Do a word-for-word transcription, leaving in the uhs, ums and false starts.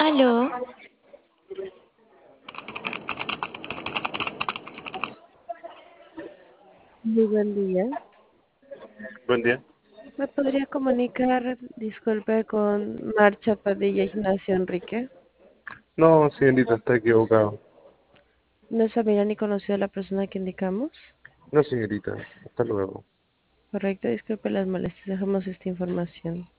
Aló, Muy buen día. Buen día. ¿Me podría comunicar, disculpe, con Marcha Padilla Ignacio Enrique? No, señorita, está equivocado. ¿No es familiar ni conocido de la persona que indicamos? No, señorita, hasta luego. Correcto, disculpe las molestias, dejamos esta información.